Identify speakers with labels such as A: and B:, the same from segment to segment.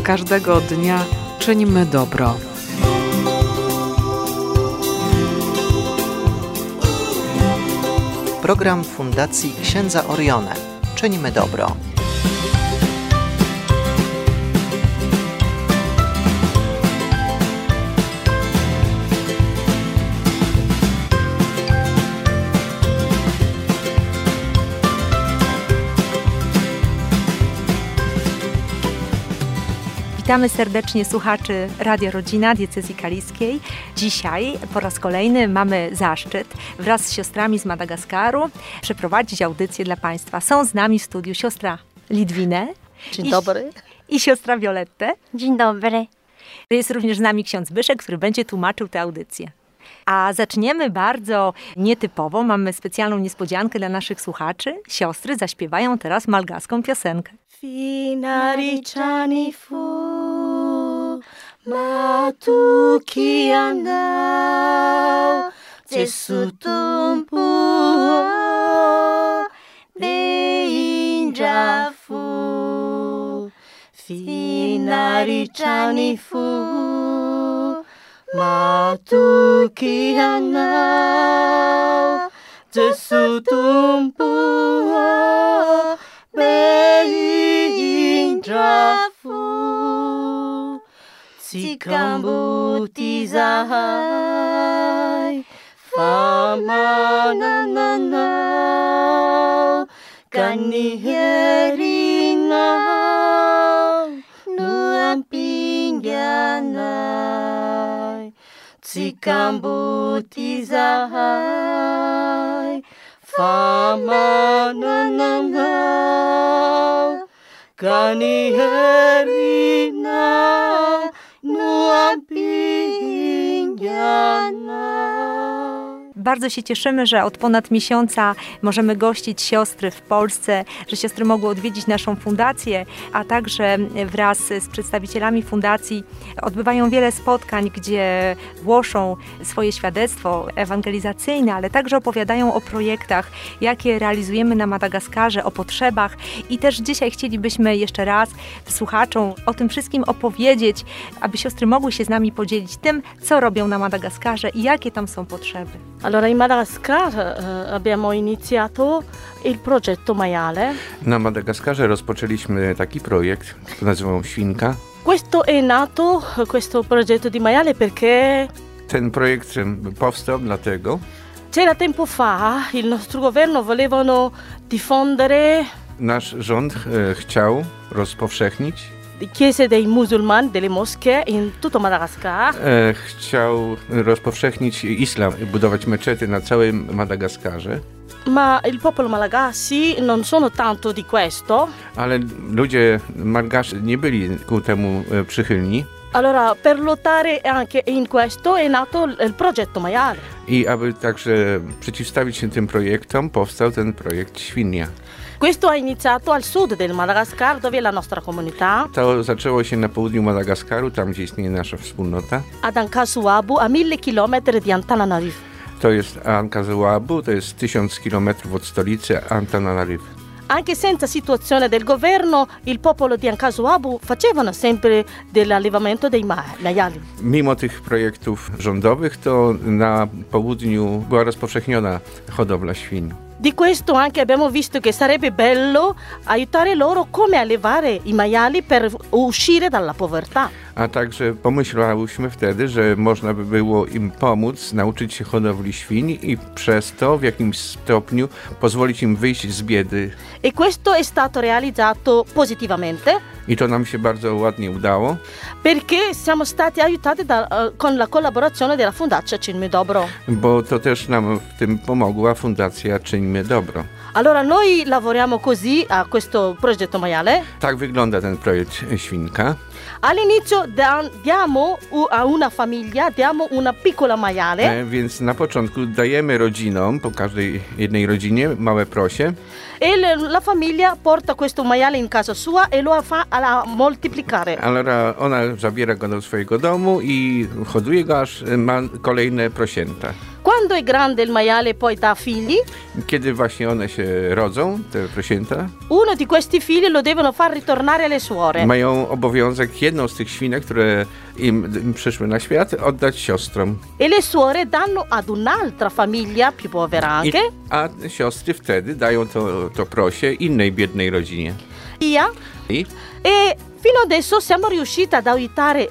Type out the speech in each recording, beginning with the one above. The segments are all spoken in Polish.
A: Każdego dnia czyńmy dobro.
B: Program Fundacji Księdza Orione. Czyńmy dobro.
C: Witamy serdecznie słuchaczy Radia Rodzina Diecezji Kaliskiej. Dzisiaj po raz kolejny mamy zaszczyt wraz z siostrami z Madagaskaru przeprowadzić audycję dla Państwa. Są z nami w studiu siostra Lidwinę.
D: Dzień dobry.
C: I siostra Violettę.
E: Dzień dobry.
C: Jest również z nami ksiądz Zbyszek, który będzie tłumaczył tę audycję. A zaczniemy bardzo nietypowo. Mamy specjalną niespodziankę dla naszych słuchaczy. Siostry zaśpiewają teraz malgaską piosenkę.
D: Finariciani fu matukianau Jesutumpu beinja fu Finariciani fu matukianau Jesutumpu Beindrafu Tsikambutizai Famanananau Kaniherinau Nuampinganai Tsikambutizai Famanananau Kaniherina nuampingiana.
C: Bardzo się cieszymy, że od ponad miesiąca możemy gościć siostry w Polsce, że siostry mogły odwiedzić naszą fundację, a także wraz z przedstawicielami fundacji odbywają wiele spotkań, gdzie głoszą swoje świadectwo ewangelizacyjne, ale także opowiadają o projektach, jakie realizujemy na Madagaskarze, o potrzebach. I też dzisiaj chcielibyśmy jeszcze raz słuchaczom o tym wszystkim opowiedzieć, aby siostry mogły się z nami podzielić tym, co robią na Madagaskarze i jakie tam są potrzeby.
D: Allora in Madagascar abbiamo iniziato il progetto Maiale.
F: Na Madagaskarze rozpoczęliśmy taki projekt, który nazywał Świnka.
D: Questo è nato, questo progetto di Maiale perché
F: Ten projekt powstał dlatego,
D: c'era tempo fa il nostro governo volevano diffondere
F: nasz rząd chciał rozpowszechnić,
D: chiese dei musulmani, delle moschee in tutto Madagascar.
F: Chciał rozpowszechnić islam, budować meczety na całym Madagaskarze.
D: Ma il popolo malagasy non sono tanto di questo.
F: Ale ludzie Malgaszy nie byli ku temu przychylni.
D: Allora, per lottare anche in questo è nato il progetto Maiale.
F: I aby także przeciwstawić się tym projektom, powstał ten projekt Świnia.
D: Questo ha iniziato al sud del Madagascar, dove è la nostra comunità.
F: To zaczęło się na południu Madagaskaru, tam gdzie istnieje nasza wspólnota.
D: Ad Ankasuabu, a 1000 km di Antananarivo.
F: To jest Ankazuabu, to jest 1000 kilometrów od stolicy Antananarivo.
D: Anche senza situazione del governo, il popolo di Ankasuabu facevano sempre dell'allevamento dei maiali.
F: Mimo tych projektów rządowych, to na południu była rozpowszechniona hodowla świń.
D: Di questo anche abbiamo visto che sarebbe bello aiutare loro come allevare i maiali per uscire dalla povertà.
F: A także pomyślałyśmy wtedy, że można by było im pomóc nauczyć się hodowli świń i przez to w jakimś stopniu pozwolić im wyjść z biedy.
D: E questo è stato realizzato positivamente.
F: I to nam się bardzo ładnie udało.
D: Perché siamo stati aiutati con la collaborazione della Fondazione Czyńmy Dobro.
F: Bo to też nam w tym pomogła Fundacja Czyńmy Dobro.
D: Allora noi lavoriamo così a questo progetto Maiale.
F: Tak wygląda ten projekt Świnka.
D: All'inizio diamo a una famiglia, diamo una piccola maiale.
F: Więc na początku dajemy rodzinom, po każdej jednej rodzinie, małe prosie.
D: E la famiglia porta questo maiale in casa sua e lo fa a moltiplicare.
F: Allora ona zabiera go do swojego domu i hoduje go, aż ma kolejne prosięta.
D: Quando è grande il maiale e poi dà figli,
F: Kiedy właśnie one się rodzą, te prosięta,
D: uno di questi figli lo devono far ritornare alle suore.
F: mają obowiązek jedną z tych świnek, które im przyszły na świat, oddać siostrom.
D: E le suore danno ad un'altra famiglia più povera anche.
F: A siostry wtedy dają to prosie innej biednej rodzinie.
D: Via.
F: I
D: E fino adesso siamo riusciti ad aiutare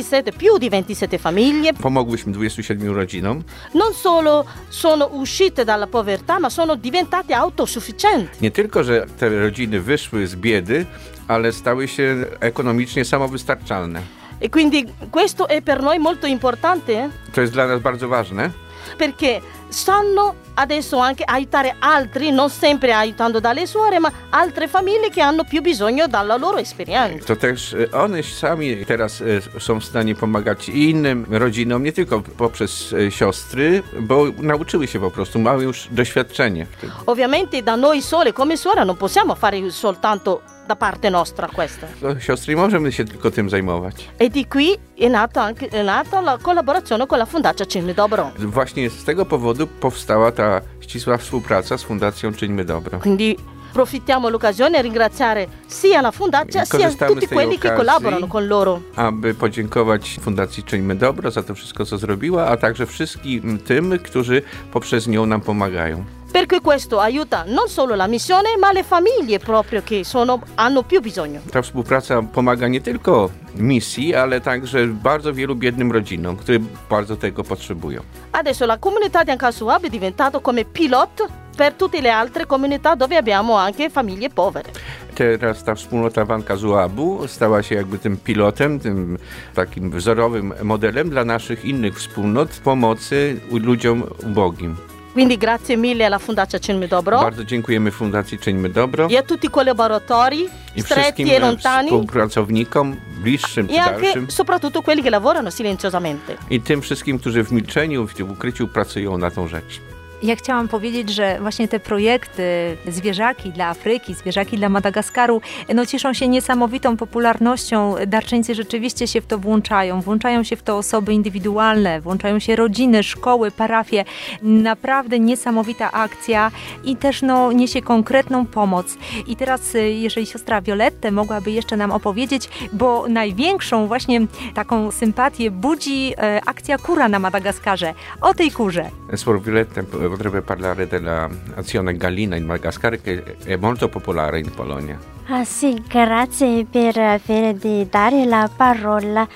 D: più di 27 famiglie.
F: pomogłyśmy 27 rodzinom.
D: Non solo sono uscite dalla povertà, ma sono diventate autosufficienti.
F: Nie tylko, że te rodziny wyszły z biedy, ale stały się ekonomicznie samowystarczalne.
D: E quindi questo è per noi molto importante,
F: To jest dla nas bardzo ważne,
D: perché sanno adesso anche aiutare altri, non sempre aiutando dalle suore, ma altre famiglie che hanno più bisogno dalla loro esperienza.
F: to też one sami teraz są w stanie pomagać i innym rodzinom, nie tylko poprzez siostry, bo nauczyły się po prostu, mają już doświadczenie w tym.
D: Ovviamente da noi sole come suore non possiamo fare soltanto da parte nostra questo.
F: Siostry, nie możemy się tylko tym zajmować.
D: E di qui è nata la collaborazione con la Fondacja Czyńmy Dobro.
F: Właśnie z tego powodu powstała ta ścisła współpraca z Fundacją Czyńmy Dobro.
D: Quindi approfittiamo l'occasione a ringraziare sia la Fondacja, sia
F: Korzystamy
D: tutti
F: z tej
D: quelli che
F: okazji.
D: collaborano con loro.
F: Aby podziękować Fundacji Czyńmy Dobro za to wszystko, co zrobiła, a także wszystkim tym, którzy poprzez nią nam pomagają.
D: Perché questo aiuta non solo la missione, ma le famiglie proprio che hanno più bisogno.
F: Ta współpraca pomaga nie tylko misji, ale także bardzo wielu biednym rodzinom, które bardzo tego potrzebują.
D: Adesso la comunità di Ancasuab è diventato come pilot per tutte le altre comunità dove abbiamo anche famiglie povere.
F: Teraz ta wspólnota Wankazuabu stała się jakby tym pilotem, tym takim wzorowym modelem dla naszych innych wspólnot pomocy ludziom ubogim.
D: Quindi grazie mille alla Fondacja Czyńmy Dobro
F: Bardzo dziękujemy Fundacji Czyńmy Dobro
D: e a tutti i collaboratori
F: i
D: stretti
F: wszystkim
D: e lontani
F: współpracownikom, bliższym czy
D: e anche
F: dalszym,
D: soprattutto quelli che lavorano silenziosamente.
F: i tym wszystkim, którzy w milczeniu, w ukryciu pracują na tą rzecz.
C: Ja chciałam powiedzieć, że właśnie te projekty zwierzaki dla Afryki, zwierzaki dla Madagaskaru, no cieszą się niesamowitą popularnością. Darczyńcy rzeczywiście się w to włączają się w to osoby indywidualne, włączają się rodziny, szkoły, parafie. Naprawdę niesamowita akcja i też niesie konkretną pomoc. I teraz, jeżeli siostra Violette mogłaby jeszcze nam opowiedzieć, bo największą właśnie taką sympatię budzi akcja Kura na Madagaskarze. O tej kurze.
F: Suor Violette potrebbe parlare dell'azione Gallina in Madagascar, che è molto popolare in Polonia.
E: Ah sì, grazie per aver dare la parola.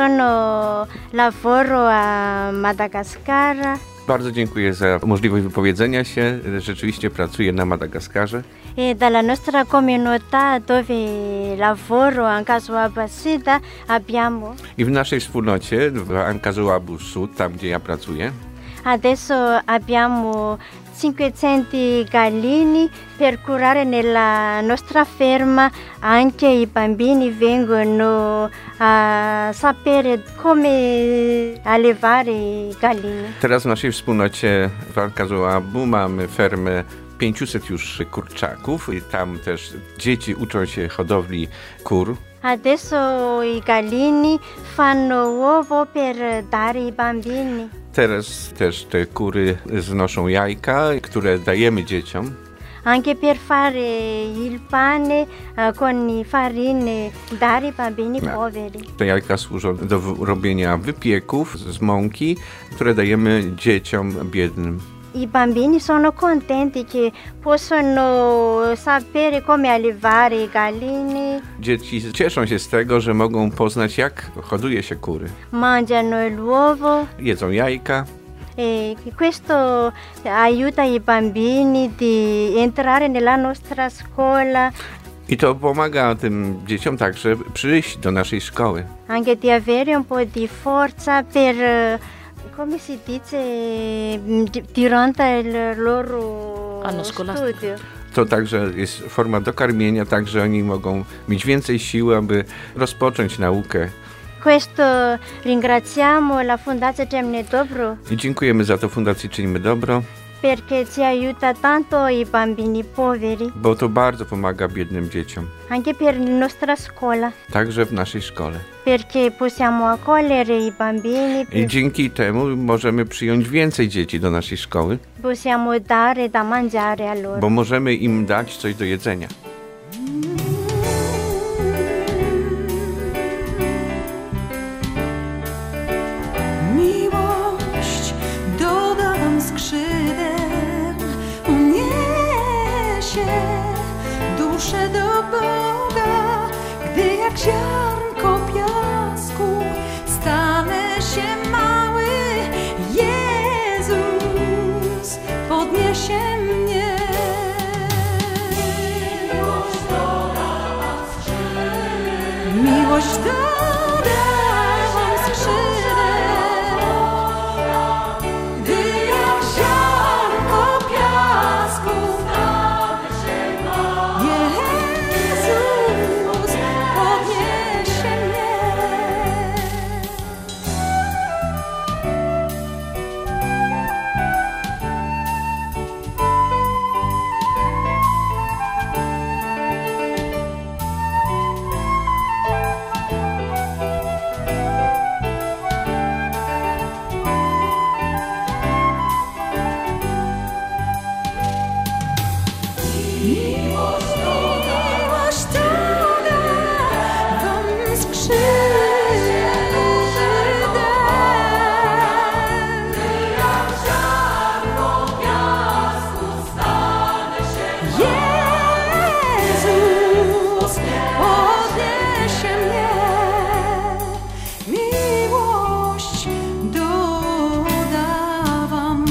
E: Lavoro a Madagascar.
F: Bardzo dziękuję za możliwość wypowiedzenia się. Rzeczywiście pracuję na Madagaskarze.
E: E dalla nostra comunità dove lavoro a Ancasuab Sud abbiamo
F: I w naszej wspólnocie, w Ancasuabu Sud, tam gdzie ja pracuję,
E: adesso abbiamo 500 gallini per curare nella nostra ferma. Anche i bambini vengono a sapere come allevare galline.
F: teraz w naszej wspólnocie w Ancasuabu mamy fermę 500 już kurczaków i tam też dzieci uczą się hodowli kur.
E: Adesso i gallini fanno uovo per dare ai bambini.
F: Teraz też te kury znoszą jajka, które dajemy dzieciom.
E: Anche per fare il pane con farine dare ai bambini poveri.
F: Te jajka służą do robienia wypieków z mąki, które dajemy dzieciom biednym.
E: I bambini sono contenti che possono sapere come allevare galline.
F: Dzieci cieszą się z tego, że mogą poznać, jak hoduje się kury.
E: Mangiano l'uovo.
F: Jedzą jajka.
E: E questo aiuta i bambini di entrare nella nostra scuola.
F: I to pomaga tym dzieciom także przyjść do naszej szkoły.
E: Anche di avere un po' di forza per, come si dice, durante il loro
D: Anno scolastico.
E: studio.
F: To także jest forma dokarmienia, tak że oni mogą mieć więcej siły, aby rozpocząć naukę.
E: Questo ringraziamo la Fondazione Czyńmy Dobro
F: I dziękujemy za to Fundacji Czyńmy Dobro.
E: perché ci aiuta tanto i bambini poveri,
F: bo to bardzo pomaga biednym dzieciom,
E: anche per la nostra scuola,
F: także w naszej szkole.
E: perché possiamo accogliere i bambini,
F: I dzięki temu możemy przyjąć więcej dzieci do naszej szkoły,
E: possiamo dare da mangiare a loro.
F: bo możemy im dać coś do jedzenia.
G: Miłość doda wam skrzydeł, uniesie duszę do Boga, gdy jak ziarnko piasku stanę się mały. Jezus podniesie mnie. Miłość doda wam skrzydeł, gdy jak ziarnko piasku Jezus podniesie mnie. Miłość doda wam skrzydeł, gdy jak ziarnko piasku stanę się Jezus podniesie mnie. Miłość doda wam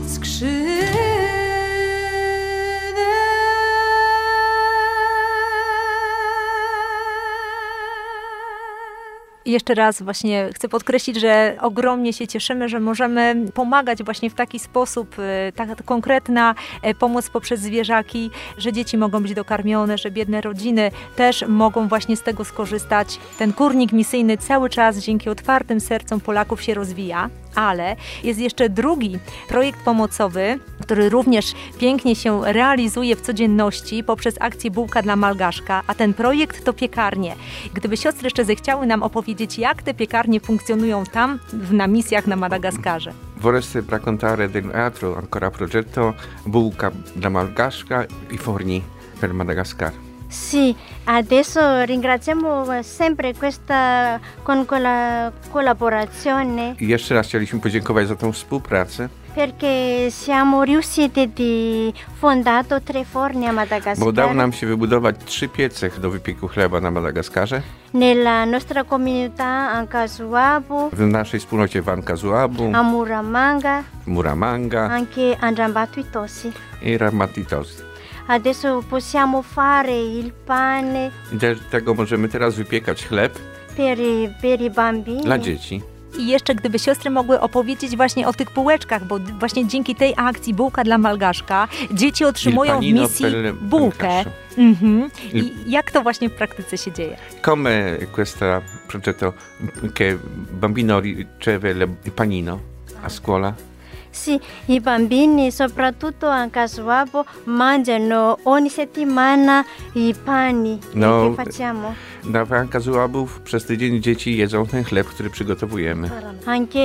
C: Jeszcze raz właśnie chcę podkreślić, że ogromnie się cieszymy, że możemy pomagać właśnie w taki sposób, taka konkretna pomoc poprzez zwierzaki, że dzieci mogą być dokarmione, że biedne rodziny też mogą właśnie z tego skorzystać. Ten kurnik misyjny cały czas dzięki otwartym sercom Polaków się rozwija, ale jest jeszcze drugi projekt pomocowy, który również pięknie się realizuje w codzienności poprzez akcję Bułka dla Malgaszka, a ten projekt to piekarnie. Gdyby siostry jeszcze zechciały nam opowiedzieć, jak te piekarnie funkcjonują tam na misjach na Madagaskarze.
F: Vorreste raccontare dell'altro ancora progetto Bułka dla Malgaszka i forni per Madagascar?
E: Sì, adesso ringraziamo sempre questa con quella collaborazione
F: I jeszcze raz chcieliśmy podziękować za tą współpracę,
E: perché siamo riusciti di fondato 3 forni a
F: bo
E: Madagascar.
F: udało nam się wybudować 3 piece do wypieku chleba na Madagaskarze,
E: Nella nostra comunità a Casuabo,
F: w naszej wspólnocie w Ankazuabu,
E: a Muramanga,
F: Muramanga
E: anche a Njambatu Itosi.
F: i Ramatitos.
E: Adesso possiamo fare il pane
F: I dlatego możemy teraz wypiekać chleb
E: per i bambini.
F: dla dzieci.
C: I jeszcze gdyby siostry mogły opowiedzieć właśnie o tych półeczkach, bo właśnie dzięki tej akcji Bułka dla Malgaszka dzieci otrzymują w misji bułkę. I jak to właśnie w praktyce się dzieje?
F: Come questo progetto che bambino riceve il panino a scuola?
E: Sì, i bambini, soprattutto a Casuabo, mangiano ogni settimana i pani che facciamo.
F: Na Ankazuabów przez tydzień dzieci jedzą ten chleb, który przygotowujemy.
E: Anche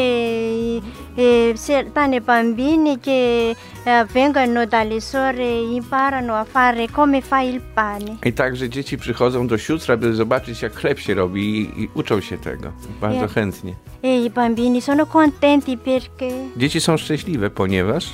E: tante bambini che vengono dalle sorelle imparano a fare come fa il pane.
F: I także dzieci przychodzą do sióstr, aby zobaczyć, jak chleb się robi i uczą się tego bardzo chętnie.
E: E i bambini sono contenti perché
F: Dzieci są szczęśliwe, ponieważ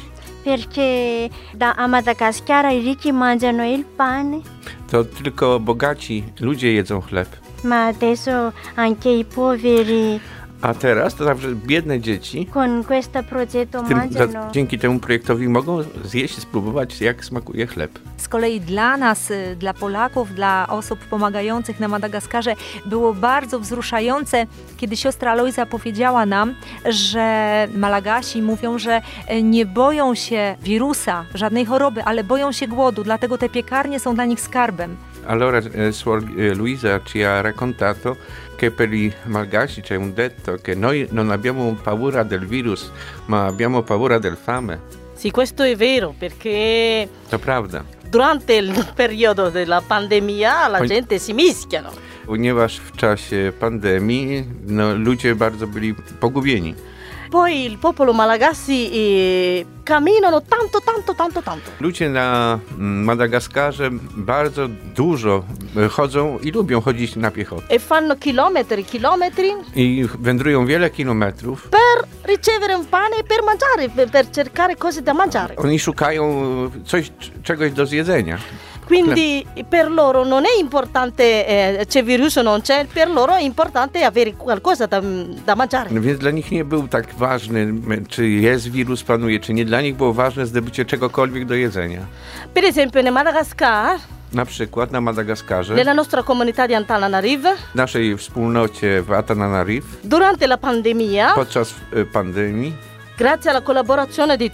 E: a Madagascar i ricchi mangiano il pane,
F: to tylko bogaci ludzie jedzą chleb.
E: ma adesso anche i poveri
F: A teraz to także biedne dzieci
E: con questo progetto mangiano.
F: dzięki temu projektowi mogą zjeść i spróbować, jak smakuje chleb.
C: Z kolei dla nas, dla Polaków, dla osób pomagających na Madagaskarze było bardzo wzruszające, kiedy siostra Alojza powiedziała nam, że Malagasi mówią, że nie boją się wirusa, żadnej choroby, ale boją się głodu, dlatego te piekarnie są dla nich skarbem.
F: Allora Suor Luisa ci ha raccontato che per i malgaci c'è un detto che noi non abbiamo paura del virus, ma abbiamo paura del fame.
D: Sì, questo è vero, perché
F: To prawda,
D: durante il periodo della pandemia la gente si mischiano.
F: ponieważ w czasie pandemii ludzie bardzo byli pogubieni.
D: Poi il popolo Malagasy camminano tanto.
F: Ludzie na Madagaskarze bardzo dużo chodzą i lubią chodzić na piechotę.
D: E fanno chilometri
F: I wędrują wiele kilometrów.
D: per ricevere un pane e per mangiare, per cercare cose da mangiare.
F: Oni szukają czegoś do zjedzenia.
D: Quindi per loro non è importante c'è virus o non c'è, per loro è importante avere qualcosa da mangiare.
F: Więc dla nich nie był tak ważny, czy jest wirus, panuje, czy nie. Dla nich było ważne zdobycie czegokolwiek do jedzenia.
D: Per esempio nel Madagascar,
F: Na przykład na Madagaskarze,
D: nella nostra comunità di Antananarivo,
F: w naszej wspólnocie w Antananarivo,
D: durante la pandemia,
F: podczas pandemii,
D: grazie alla collaborazione di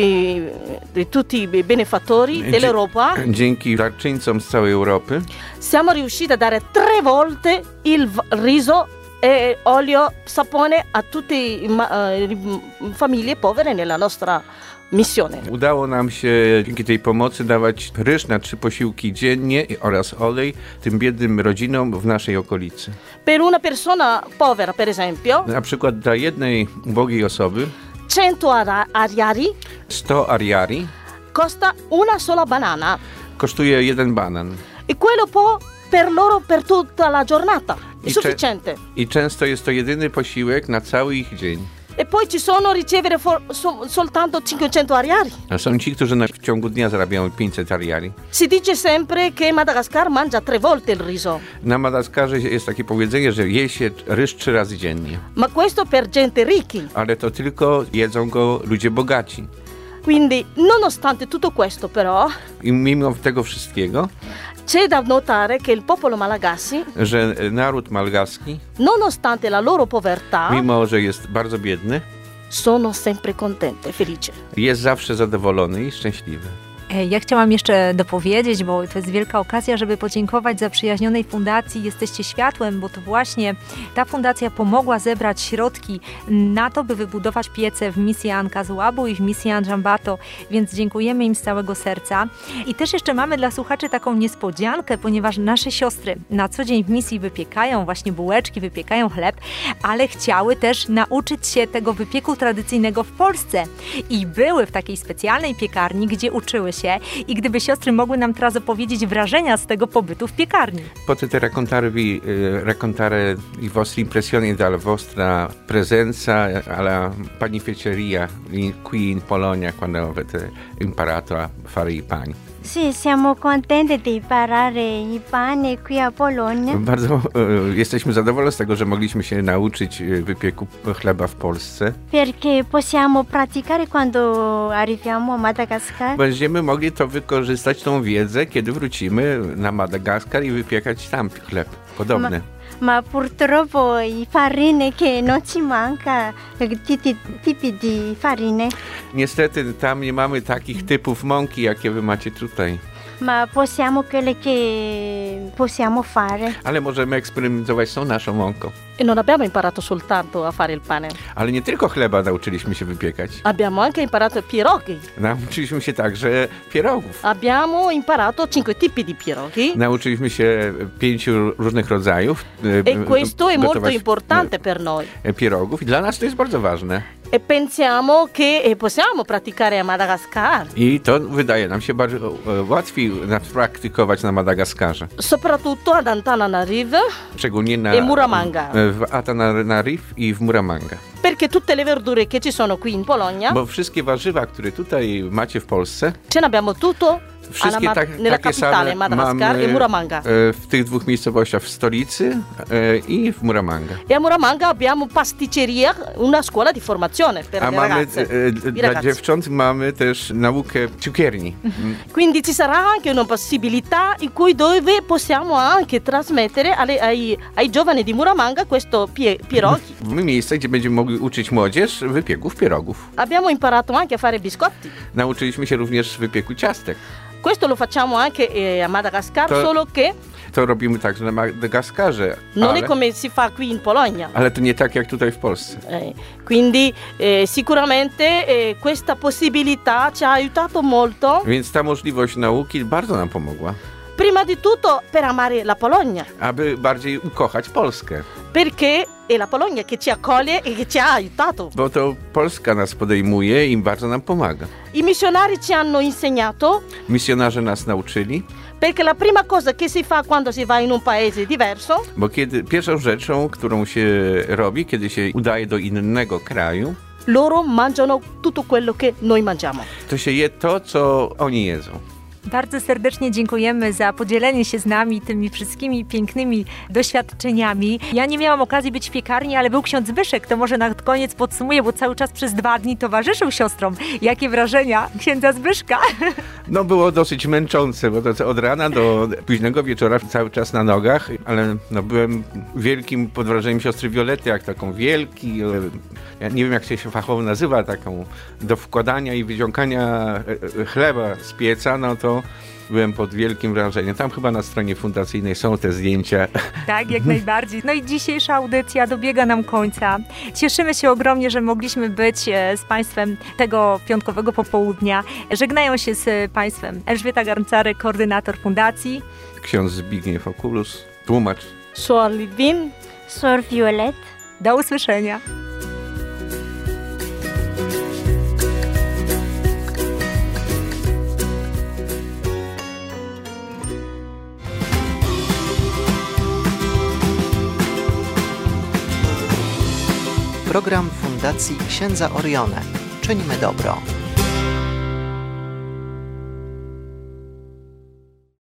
D: tutti i benefattori dell'Europa,
F: dzięki darczyńcom z całej Europy,
D: siamo riusciti a dare 3 volte il riso e olio, sapone a tutte le famiglie povere nella nostra missione.
F: udało nam się dzięki tej pomocy dawać ryż na 3 posiłki dziennie oraz olej tym biednym rodzinom w naszej okolicy.
D: Per una persona povera, per esempio,
F: Na przykład dla jednej ubogiej osoby
D: 100 ariari
F: 100 ariari
D: costa una sola banana
F: kosztuje jeden banan.
D: e quello può per loro per tutta la giornata. È
F: I
D: sufficiente.
F: I często jest to jedyny posiłek na cały ich dzień.
D: E poi ci sono ricevere soltanto 500 ariari.
F: A są ci, którzy w ciągu dnia zarabiają 500 ariari.
D: Si dice sempre che Madagascar mangia 3 volte il riso,
F: Na Madagaskarze jest takie powiedzenie, że je się ryż 3 razy dziennie.
D: ma questo per gente ricchi.
F: Ale to tylko jedzą go ludzie bogaci.
D: Quindi, nonostante tutto questo, però,
F: I mimo tego wszystkiego,
D: c'è da notare che il popolo Malagasy,
F: że naród malgaski,
D: nonostante la loro povertà,
F: mimo że jest bardzo biedny,
D: sono sempre contenti e felici.
F: jest zawsze zadowolony i szczęśliwy.
C: Ja chciałam jeszcze dopowiedzieć, bo to jest wielka okazja, żeby podziękować zaprzyjaźnionej fundacji Jesteście Światłem, bo to właśnie ta fundacja pomogła zebrać środki na to, by wybudować piece w misji Ankazuabu i w misji Anjambato, więc dziękujemy im z całego serca. I też jeszcze mamy dla słuchaczy taką niespodziankę, ponieważ nasze siostry na co dzień w misji wypiekają właśnie bułeczki, wypiekają chleb, ale chciały też nauczyć się tego wypieku tradycyjnego w Polsce i były w takiej specjalnej piekarni, gdzie uczyły się i gdyby siostry mogły nam teraz opowiedzieć wrażenia z tego pobytu w piekarni.
F: Potete raccontare i vostre impressioni dalla vostra presenza alla panificeria qui in Polonia quando avete imparato a fare i pani?
E: Sì, siamo contenti di imparare i pani qui a Polonia.
F: Bardzo jesteśmy zadowoleni z tego, że mogliśmy się nauczyć wypieku chleba w Polsce.
E: Perché possiamo praticare quando arriviamo a Madagascar.
F: Będziemy mogli to wykorzystać, tą wiedzę, kiedy wrócimy na Madagaskar i wypiekać tam chleb podobny.
E: Ma purtroppo i farine che non ci manca, tipi di farine.
F: Niestety tam nie mamy takich typów mąki, jakie wy macie tutaj.
E: Ma possiamo quelle che possiamo fare.
F: Ale możemy eksperymentować z tą naszą mąką.
D: E non abbiamo imparato soltanto a fare il pane,
F: Ale nie tylko chleba nauczyliśmy się wypiekać.
D: abbiamo anche imparato pierogi.
F: Nauczyliśmy się także pierogów.
D: Abbiamo imparato 5 tipi di pierogi.
F: Nauczyliśmy się 5 różnych rodzajów
D: E questo è molto
F: gotować,
D: importante per noi.
F: pierogów i dla nas to jest bardzo ważne.
D: E pensiamo che possiamo praticare a Madagascar,
F: I to wydaje nam się bardzo łatwiej praktykować na Madagaskarze.
D: soprattutto ad Antananarivo,
F: Szczególnie na,
D: E Muramanga.
F: w Antananarivo i w Muramanga.
D: perché tutte le verdure che ci sono qui in Polonia,
F: Bo wszystkie warzywa, które tutaj macie w Polsce,
D: ce ne abbiamo tutto
F: wszystkie
D: nella
F: takie
D: capitale
F: same
D: Madagascar
F: mamy
D: e Muramanga.
F: w tych 2 miejscowościach, w stolicy i w Muramanga.
D: E a Muramanga abbiamo pasticceria, una scuola di formazione per
F: A
D: le
F: mamy
D: ragazze. I
F: dla
D: ragazzi.
F: dziewcząt mamy też naukę cukierni.
D: Quindi ci sarà anche una possibilità in cui dove possiamo anche trasmettere ai giovani di Muramanga questo pierogi.
F: Miejsce, gdzie będziemy mogli uczyć młodzież wypieków pierogów.
D: Abbiamo imparato anche a fare biscotti.
F: Nauczyliśmy się również wypieku ciastek.
D: Questo lo facciamo anche a Madagascar,
F: To-
D: solo che
F: to robimy także na Madagaskarze.
D: Non è come si fa qui in Polonia.
F: Ale to nie tak jak tutaj w Polsce.
D: Quindi sicuramente questa possibilità ci ha aiutato molto.
F: Więc ta możliwość nauki bardzo nam pomogła.
D: Prima di tutto per amare la Polonia.
F: Aby bardziej ukochać Polskę.
D: Perché è la Polonia che ci accoglie e che ci ha aiutato.
F: Bo to Polska nas podejmuje i bardzo nam pomaga.
D: I missionari ci hanno insegnato.
F: Misjonarze nas nauczyli.
D: Perché la prima cosa che si fa quando si va in un paese diverso.
F: Bo pierwszą rzeczą, którą się robi, kiedy się udaje do innego kraju,
D: loro mangiano tutto quello che noi mangiamo.
F: To się je to, co oni jedzą.
C: Bardzo serdecznie dziękujemy za podzielenie się z nami tymi wszystkimi pięknymi doświadczeniami. Ja nie miałam okazji być w piekarni, ale był ksiądz Zbyszek, to może na koniec podsumuję, bo cały czas przez 2 dni towarzyszył siostrom. Jakie wrażenia księdza Zbyszka?
F: No było dosyć męczące, bo to od rana do późnego wieczora cały czas na nogach, ale no, byłem wielkim pod wrażeniem siostry Violety, jak taką wielki, ja nie wiem jak się fachowo nazywa, taką do wkładania i wyciągania chleba z pieca, no to byłem pod wielkim wrażeniem. Tam chyba na stronie fundacyjnej są te zdjęcia.
C: Tak, jak najbardziej. No i dzisiejsza audycja dobiega nam końca. Cieszymy się ogromnie, że mogliśmy być z Państwem tego piątkowego popołudnia. Żegnają się z Państwem Elżbieta Garncarek, koordynator fundacji.
F: Ksiądz Zbigniew Okulus, tłumacz.
D: Sor Lidwin.
E: Sor Violette.
C: Do usłyszenia.
B: Program Fundacji Księdza Orione. Czynimy dobro.